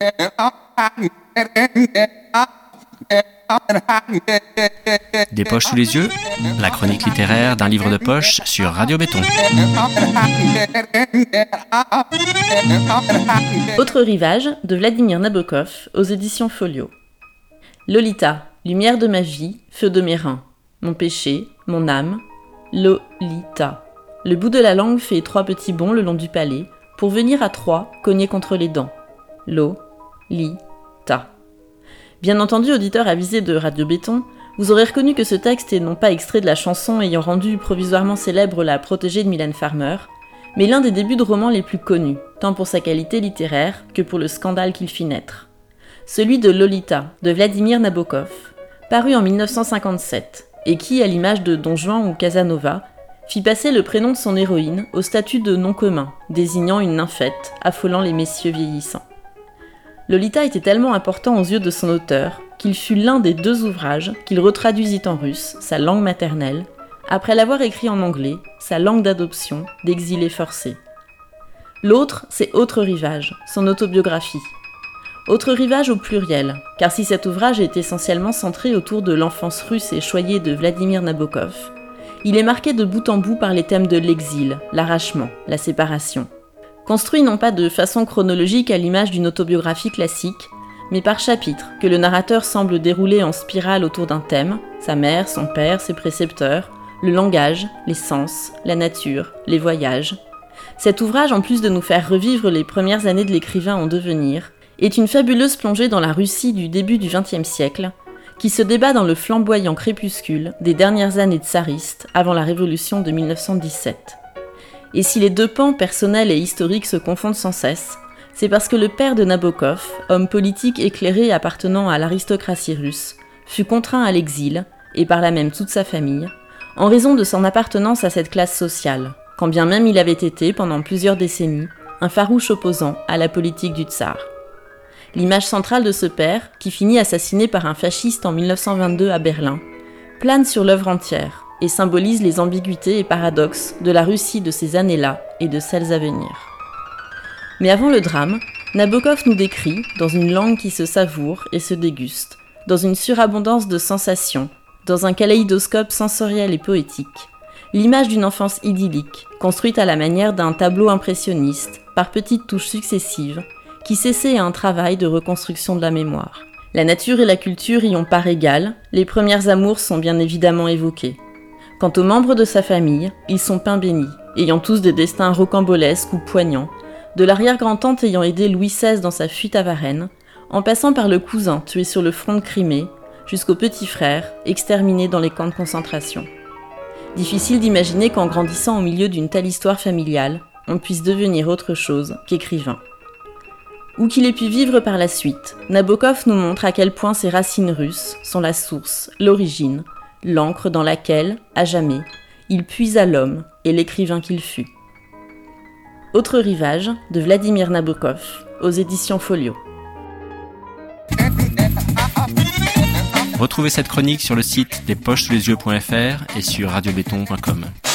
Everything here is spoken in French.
Des poches sous les yeux, la chronique littéraire d'un livre de poche sur Radio Béton. Autre rivage de Vladimir Nabokov aux éditions Folio. Lolita, lumière de ma vie, feu de mes reins, mon péché, mon âme. Lolita. Le bout de la langue fait 3 petits bonds le long du palais pour venir à 3 cogner contre les dents. Lo-li-ta. Bien entendu, auditeur avisé de Radio Béton, vous aurez reconnu que ce texte est non pas extrait de la chanson ayant rendu provisoirement célèbre La Protégée de Mylène Farmer, mais l'un des débuts de romans les plus connus, tant pour sa qualité littéraire que pour le scandale qu'il fit naître. Celui de Lolita, de Vladimir Nabokov, paru en 1957, et qui, à l'image de Don Juan ou Casanova, fit passer le prénom de son héroïne au statut de nom commun, désignant une nymphette, affolant les messieurs vieillissants. Lolita était tellement important aux yeux de son auteur qu'il fut l'un des 2 ouvrages qu'il retraduisit en russe, sa langue maternelle, après l'avoir écrit en anglais, sa langue d'adoption, d'exilé forcé. L'autre, c'est Autre rivage, son autobiographie. Autre rivage au pluriel, car si cet ouvrage est essentiellement centré autour de l'enfance russe et choyée de Vladimir Nabokov, il est marqué de bout en bout par les thèmes de l'exil, l'arrachement, la séparation. Construit non pas de façon chronologique à l'image d'une autobiographie classique, mais par chapitres que le narrateur semble dérouler en spirale autour d'un thème, sa mère, son père, ses précepteurs, le langage, les sens, la nature, les voyages. Cet ouvrage, en plus de nous faire revivre les premières années de l'écrivain en devenir, est une fabuleuse plongée dans la Russie du début du XXe siècle, qui se débat dans le flamboyant crépuscule des dernières années tsaristes avant la révolution de 1917. Et si les 2 pans personnels et historiques se confondent sans cesse, c'est parce que le père de Nabokov, homme politique éclairé appartenant à l'aristocratie russe, fut contraint à l'exil, et par là même toute sa famille, en raison de son appartenance à cette classe sociale, quand bien même il avait été, pendant plusieurs décennies, un farouche opposant à la politique du tsar. L'image centrale de ce père, qui finit assassiné par un fasciste en 1922 à Berlin, plane sur l'œuvre entière, et symbolise les ambiguïtés et paradoxes de la Russie de ces années-là et de celles à venir. Mais avant le drame, Nabokov nous décrit, dans une langue qui se savoure et se déguste, dans une surabondance de sensations, dans un kaléidoscope sensoriel et poétique, l'image d'une enfance idyllique, construite à la manière d'un tableau impressionniste, par petites touches successives, qui s'essaie à un travail de reconstruction de la mémoire. La nature et la culture y ont part égale, les premières amours sont bien évidemment évoquées. Quant aux membres de sa famille, ils sont pain bénis, ayant tous des destins rocambolesques ou poignants, de l'arrière-grand-tante ayant aidé Louis XVI dans sa fuite à Varennes, en passant par le cousin tué sur le front de Crimée, jusqu'au petit frère exterminé dans les camps de concentration. Difficile d'imaginer qu'en grandissant au milieu d'une telle histoire familiale, on puisse devenir autre chose qu'écrivain. Où qu'il ait pu vivre par la suite, Nabokov nous montre à quel point ses racines russes sont la source, l'origine, l'encre dans laquelle, à jamais, il puisa l'homme et l'écrivain qu'il fut. Autre rivage de Vladimir Nabokov, aux éditions Folio. Retrouvez cette chronique sur le site despochesouslesyeux.fr et sur radiobéton.com.